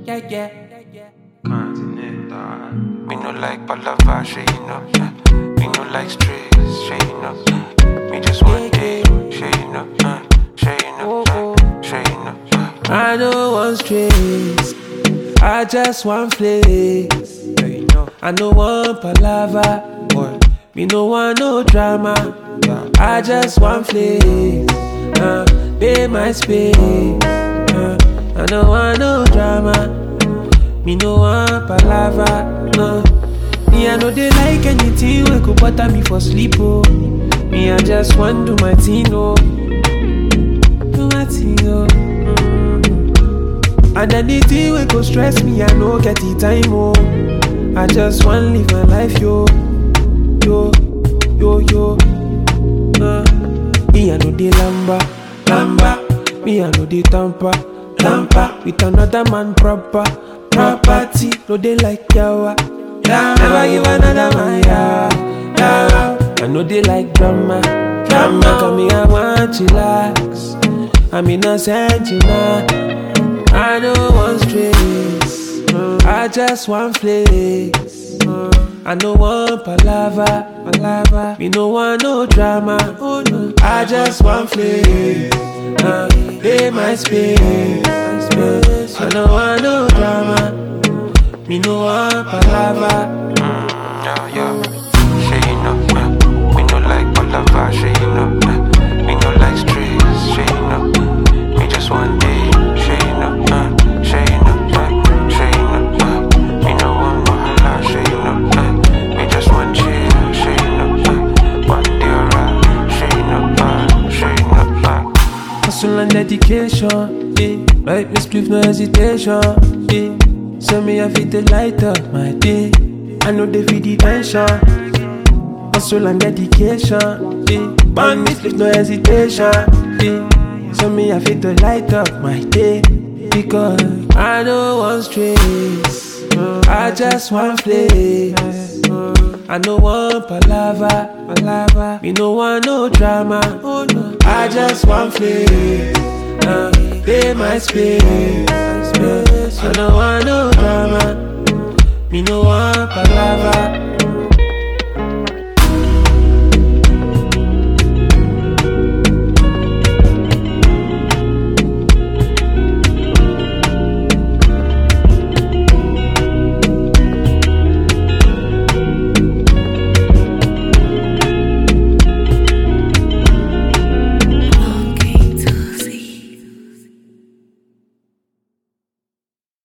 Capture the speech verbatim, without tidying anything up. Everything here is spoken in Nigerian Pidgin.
Yeah, yeah. Continental. Me no like palava, she you know. Uh, me no like stress, she you know. Uh, me just want day, she you know. Uh, she you know. Uh, she you know. Uh. I don't want stress, I just want flex. Yeah, you know. I no want palava, Boy. me no want no drama. Yeah. I just want flex, uh, pay my space. Uh, I no want no drama, me no want palava. Uh. Me I know they like anything we could butter me for sleep. Oh, me I just want do my thing. Oh, do my thing. Oh. Mm. And anything we could stress me, I no get the time. Oh, I just want live my life. Yo, yo, yo, yo. Uh, me I know the lamba, lamba. Me I know the tamper, tamper. With another man proper, property. No they like yawa, yawa. Never give another man yawa, yawa. I know they like drama, drama. Come me I want chillax, I'm innocent you know. I don't want stress, I just want flex. I no want palava, palava. Me no want no drama. Oh no, I just want flex. Uh, pay my space. I no want no drama. Me no want palava. Mm, yeah, yeah. She you know. Uh, me no like palava, she you know. Uh, me no like stress, she you know. Uh, me just want day, she you know. Uh, she you know. Uh, she you know. Uh, me no want wahala, she you know. Uh, me just want chill, she you know. Uh, one day alright, she you know. Uh, she you know. Uh. Hustle and dedication, yeah. Right, me spliff no hesitation, yeah. So me I feel the light up my day. I know they feel the tension. Hustle and dedication, yeah. Burn me spliff no hesitation, yeah. So me I feel the light up my day. Because I don't want stress, I just want flex. I no want palava, palava. Me no want no drama. Oh no, I just want flex. Uh, pay my space. I no want no drama. Me no want palava.